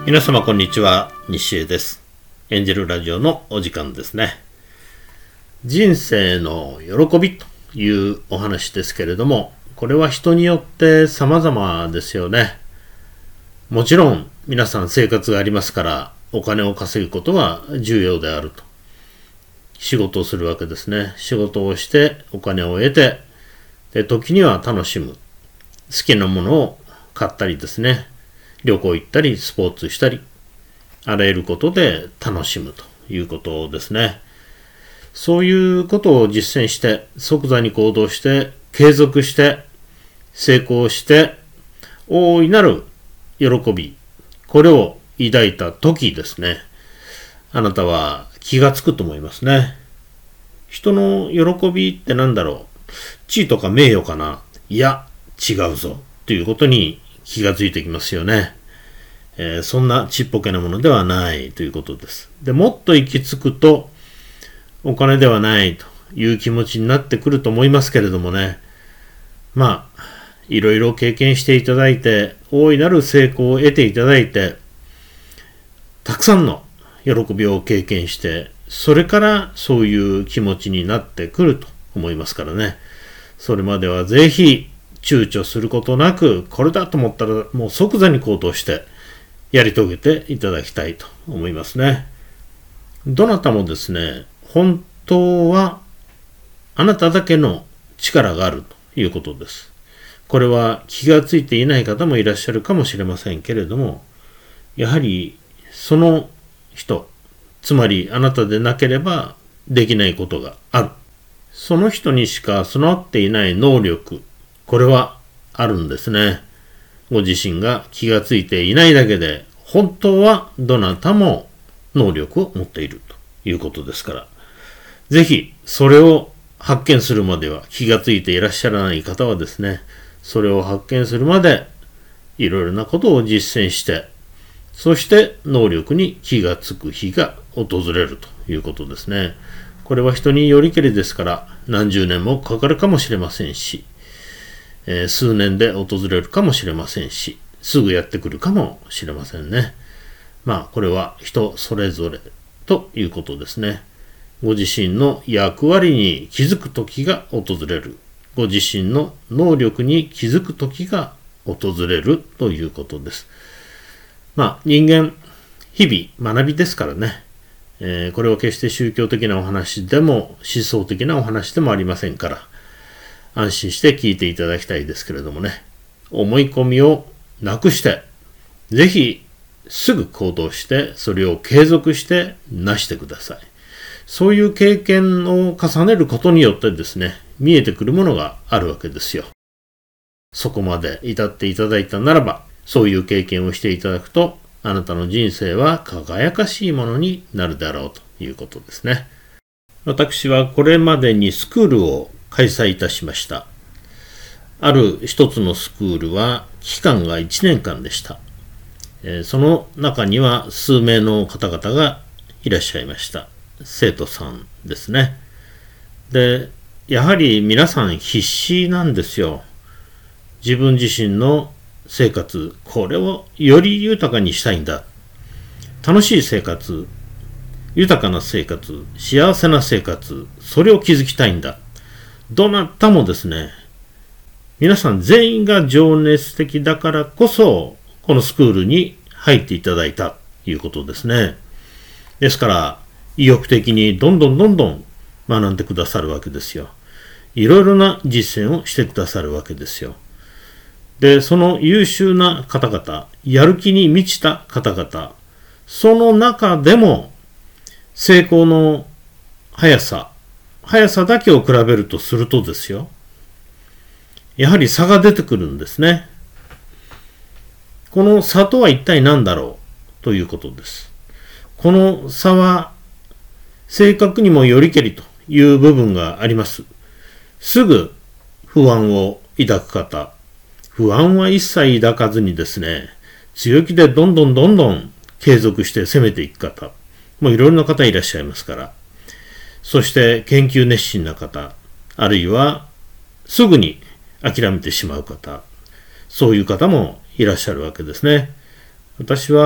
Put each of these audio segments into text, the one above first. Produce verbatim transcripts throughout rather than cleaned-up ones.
皆様こんにちは、西江です。エンジェルラジオのお時間ですね。人生の喜びというお話ですけれども、これは人によって様々ですよね。もちろん皆さん生活がありますからお金を稼ぐことは重要であると。仕事をするわけですね。仕事をしてお金を得て、で時には楽しむ。好きなものを買ったりですね。旅行行ったりスポーツしたり、あらゆることで楽しむということですね。そういうことを実践して即座に行動して継続して成功して大いなる喜び、これを抱いた時ですね、あなたは気がつくと思いますね。人の喜びって何だろう。地位とか名誉かな。いや違うぞということに気がついてきますよね。えー、そんなちっぽけなものではないということです。で、もっと行き着くとお金ではないという気持ちになってくると思いますけれどもね。まあいろいろ経験していただいて、大いなる成功を得ていただいて、たくさんの喜びを経験して、それからそういう気持ちになってくると思いますからね。それまではぜひ躊躇することなく、これだと思ったらもう即座に行動してやり遂げていただきたいと思いますね。どなたもですね、本当はあなただけの力があるということです。これは気がついていない方もいらっしゃるかもしれませんけれども、やはりその人、つまりあなたでなければできないことがある。その人にしか備わっていない能力、これはあるんですね。ご自身が気がついていないだけで、本当はどなたも能力を持っているということですから、ぜひそれを発見するまでは、気がついていらっしゃらない方はですね、それを発見するまでいろいろなことを実践して、そして能力に気がつく日が訪れるということですね。これは人によりけりですから何十年もかかるかもしれませんし、えー、数年で訪れるかもしれませんし、すぐやってくるかもしれませんね。まあこれは人それぞれということですね。ご自身の役割に気づく時が訪れる。ご自身の能力に気づく時が訪れるということです。まあ人間日々学びですからね、えー、これは決して宗教的なお話でも思想的なお話でもありませんから、安心して聞いていただきたいですけれどもね、思い込みをなくして、ぜひすぐ行動してそれを継続してなしてください。そういう経験を重ねることによってですね、見えてくるものがあるわけですよ。そこまで至っていただいたならば、そういう経験をしていただくと、あなたの人生は輝かしいものになるだろうということですね。私はこれまでにスクールを開催いたしました。ある一つのスクールは期間がいちねんかんでした。えー、その中には数名の方々がいらっしゃいました。生徒さんですね。で、やはり皆さん必死なんですよ。自分自身の生活、これをより豊かにしたいんだ。楽しい生活、豊かな生活、幸せな生活、それを築きたいんだ。どなたもですね、皆さん全員が情熱的だからこそ、このスクールに入っていただいたということですね。ですから、意欲的にどんどんどんどん学んでくださるわけですよ。いろいろな実践をしてくださるわけですよ。で、その優秀な方々、やる気に満ちた方々、その中でも成功の速さ、速さだけを比べるとするとですよ、やはり差が出てくるんですね。この差とは一体何だろうということです。この差は性格にもよりけりという部分があります。すぐ不安を抱く方、不安は一切抱かずにですね、強気でどんどんどんどん継続して攻めていく方、もういろいろな方いらっしゃいますから。そして研究熱心な方、あるいはすぐに諦めてしまう方、そういう方もいらっしゃるわけですね。私は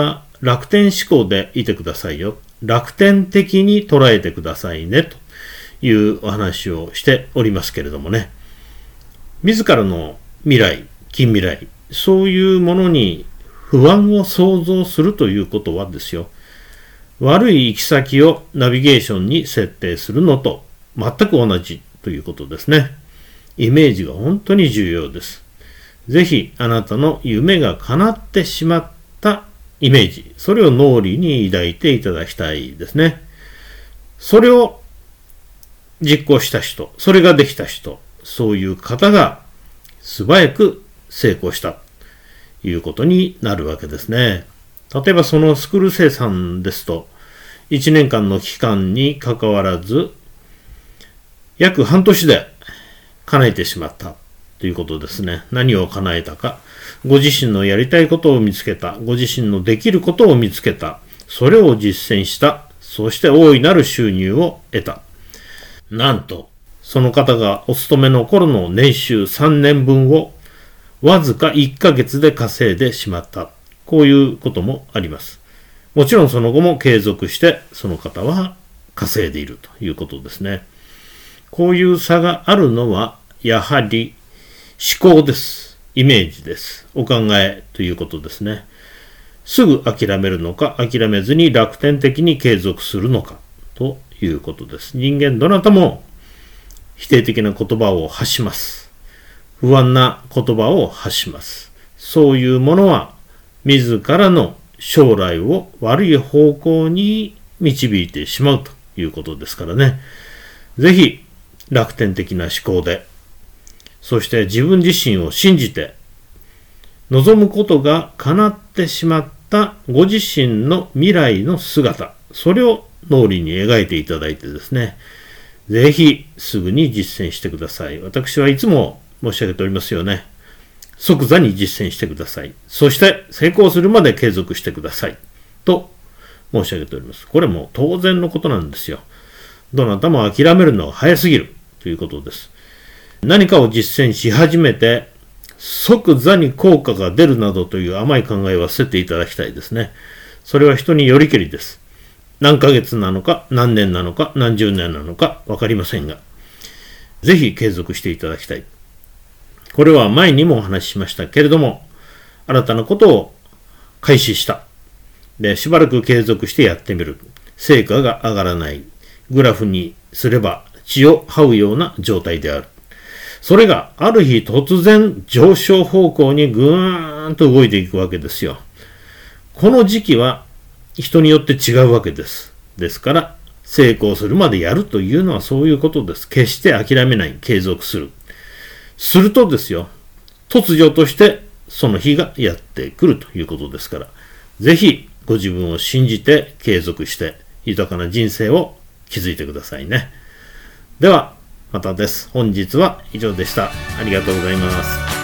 楽天思考でいてくださいよ。楽天的に捉えてくださいねというお話をしておりますけれどもね。自らの未来、近未来、そういうものに不安を想像するということはですよ、悪い行き先をナビゲーションに設定するのと全く同じということですね。イメージが本当に重要です。ぜひあなたの夢が叶ってしまったイメージ、それを脳裏に抱いていただきたいですね。それを実行した人、それができた人、そういう方が素早く成功したということになるわけですね。例えばそのスクール生さんですと、いちねんかんの期間にかかわらず、約半年で叶えてしまったということですね。何を叶えたか。ご自身のやりたいことを見つけた。ご自身のできることを見つけた。それを実践した。そして大いなる収入を得た。なんと、その方がお勤めの頃の年収さんねんぶんをわずかいっかげつで稼いでしまった。こういうこともあります。もちろんその後も継続してその方は稼いでいるということですね。こういう差があるのはやはり思考です。イメージです。お考えということですね。すぐ諦めるのか諦めずに楽天的に継続するのかということです。人間どなたも否定的な言葉を発します。不安な言葉を発します。そういうものは自らの将来を悪い方向に導いてしまうということですからね。ぜひ楽天的な思考で、そして自分自身を信じて、望むことが叶ってしまったご自身の未来の姿、それを脳裏に描いていただいてですね、ぜひすぐに実践してください。私はいつも申し上げておりますよね。即座に実践してください。そして成功するまで継続してください。と申し上げております。これも当然のことなんですよ。どなたも諦めるのは早すぎるということです。何かを実践し始めて即座に効果が出るなどという甘い考えは捨てていただきたいですね。それは人によりけりです。何ヶ月なのか何年なのか何十年なのかわかりませんが、ぜひ継続していただきたい。これは前にもお話ししましたけれども、新たなことを開始した。で、しばらく継続してやってみる。成果が上がらない。グラフにすれば血を這うような状態である。それがある日突然上昇方向にぐーんと動いていくわけですよ。この時期は人によって違うわけです。ですから、成功するまでやるというのはそういうことです。決して諦めない、継続する。するとですよ、突如としてその日がやってくるということですから、ぜひご自分を信じて継続して豊かな人生を築いてくださいね。では、またです。本日は以上でした。ありがとうございます。